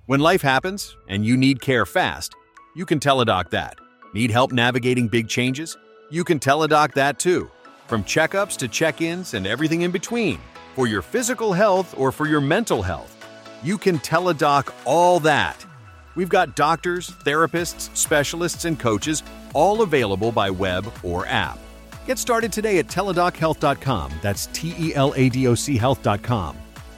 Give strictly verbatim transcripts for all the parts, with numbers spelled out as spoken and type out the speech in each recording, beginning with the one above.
When life happens and you need care fast, you can Teladoc that. Need help navigating big changes? You can Teladoc that too. From checkups to check-ins and everything in between. For your physical health or for your mental health, you can Teladoc all that. We've got doctors, therapists, specialists, and coaches all available by web or app. Get started today at teladoc health dot com. That's T E L A D O C health dot com.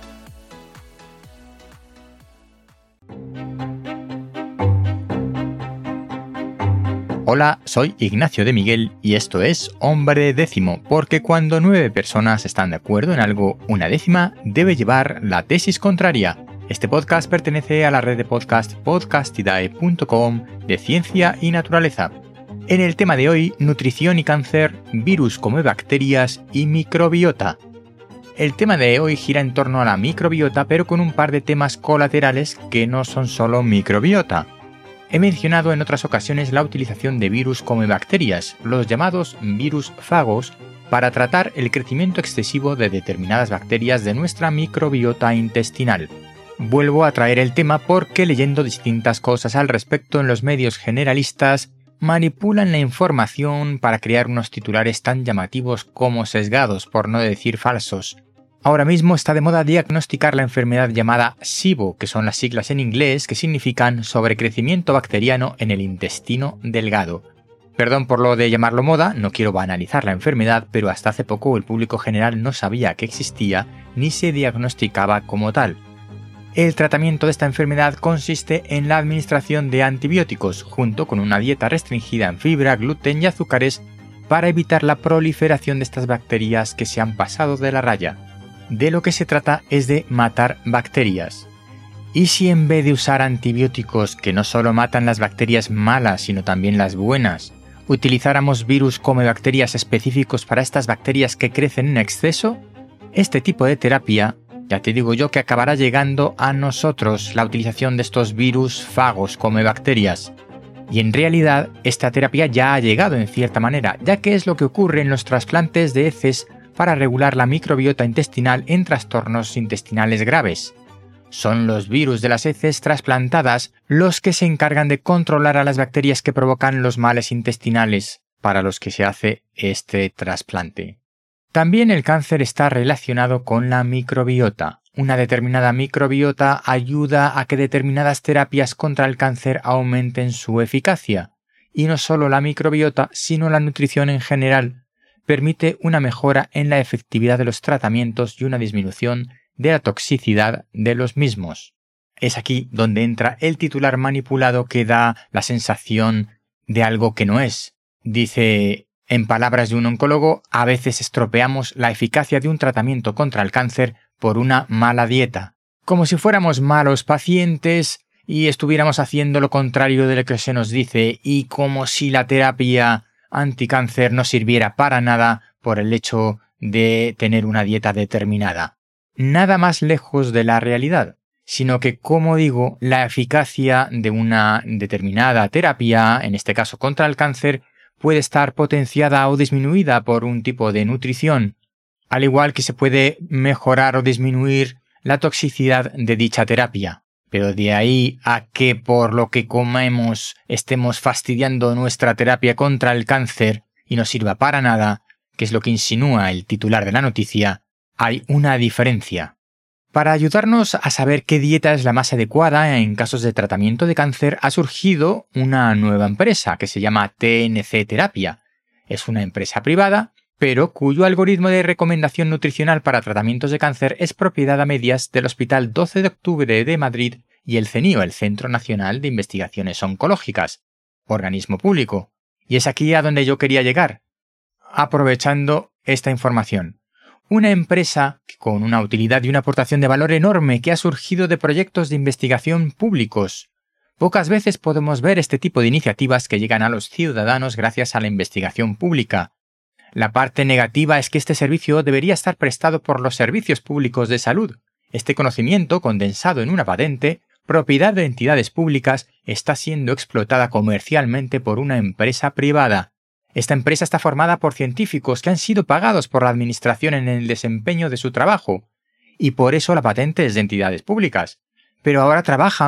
Hola, soy Ignacio de Miguel y esto es Hombre Décimo, porque cuando nueve personas están de acuerdo en algo, una décima debe llevar la tesis contraria. Este podcast pertenece a la red de podcast podcastidae punto com de ciencia y naturaleza. En el tema de hoy, nutrición y cáncer, virus come bacterias y microbiota. El tema de hoy gira en torno a la microbiota, pero con un par de temas colaterales que no son solo microbiota. He mencionado en otras ocasiones la utilización de virus come bacterias, los llamados virus fagos, para tratar el crecimiento excesivo de determinadas bacterias de nuestra microbiota intestinal. Vuelvo a traer el tema porque leyendo distintas cosas al respecto en los medios generalistas, manipulan la información para crear unos titulares tan llamativos como sesgados, por no decir falsos. Ahora mismo está de moda diagnosticar la enfermedad llamada SIBO, que son las siglas en inglés que significan sobrecrecimiento bacteriano en el intestino delgado. Perdón por lo de llamarlo moda, no quiero banalizar la enfermedad, pero hasta hace poco el público general no sabía que existía ni se diagnosticaba como tal. El tratamiento de esta enfermedad consiste en la administración de antibióticos, junto con una dieta restringida en fibra, gluten y azúcares, para evitar la proliferación de estas bacterias que se han pasado de la raya. De lo que se trata es de matar bacterias. ¿Y si en vez de usar antibióticos que no solo matan las bacterias malas, sino también las buenas, utilizáramos virus come bacterias específicos para estas bacterias que crecen en exceso? Este tipo de terapia, ya te digo yo que acabará llegando a nosotros la utilización de estos virus fagos come bacterias. Y en realidad, esta terapia ya ha llegado en cierta manera, ya que es lo que ocurre en los trasplantes de heces para regular la microbiota intestinal en trastornos intestinales graves. Son los virus de las heces trasplantadas los que se encargan de controlar a las bacterias que provocan los males intestinales para los que se hace este trasplante. También el cáncer está relacionado con la microbiota. Una determinada microbiota ayuda a que determinadas terapias contra el cáncer aumenten su eficacia. Y no solo la microbiota, sino la nutrición en general permite una mejora en la efectividad de los tratamientos y una disminución de la toxicidad de los mismos. Es aquí donde entra el titular manipulado que da la sensación de algo que no es. Dice, en palabras de un oncólogo, a veces estropeamos la eficacia de un tratamiento contra el cáncer por una mala dieta. Como si fuéramos malos pacientes y estuviéramos haciendo lo contrario de lo que se nos dice, y como si la terapia anticáncer no sirviera para nada por el hecho de tener una dieta determinada. Nada más lejos de la realidad, sino que, como digo, la eficacia de una determinada terapia, en este caso contra el cáncer, puede estar potenciada o disminuida por un tipo de nutrición, al igual que se puede mejorar o disminuir la toxicidad de dicha terapia. Pero de ahí a que por lo que comemos estemos fastidiando nuestra terapia contra el cáncer y no sirva para nada, que es lo que insinúa el titular de la noticia, hay una diferencia. Para ayudarnos a saber qué dieta es la más adecuada en casos de tratamiento de cáncer, ha surgido una nueva empresa que se llama T N C Terapia. Es una empresa privada, pero cuyo algoritmo de recomendación nutricional para tratamientos de cáncer es propiedad a medias del Hospital doce de octubre de Madrid y el CENIO, el Centro Nacional de Investigaciones Oncológicas, organismo público. Y es aquí a donde yo quería llegar, aprovechando esta información. Una empresa con una utilidad y una aportación de valor enorme que ha surgido de proyectos de investigación públicos. Pocas veces podemos ver este tipo de iniciativas que llegan a los ciudadanos gracias a la investigación pública. La parte negativa es que este servicio debería estar prestado por los servicios públicos de salud. Este conocimiento, condensado en una patente, propiedad de entidades públicas, está siendo explotada comercialmente por una empresa privada. Esta empresa está formada por científicos que han sido pagados por la administración en el desempeño de su trabajo, y por eso la patente es de entidades públicas. Pero ahora trabajan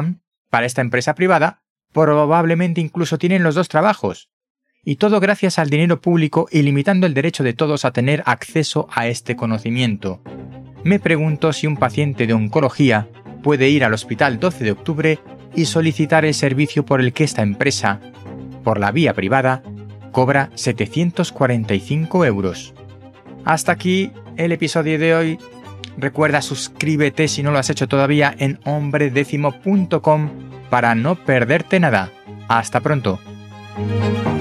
Para esta empresa privada, probablemente incluso tienen los dos trabajos. Y todo gracias al dinero público y limitando el derecho de todos a tener acceso a este conocimiento. Me pregunto si un paciente de oncología puede ir al Hospital doce de octubre y solicitar el servicio por el que esta empresa, por la vía privada, cobra setecientos cuarenta y cinco euros. Hasta aquí el episodio de hoy. Recuerda, suscríbete si no lo has hecho todavía en hombredécimo punto com para no perderte nada. Hasta pronto.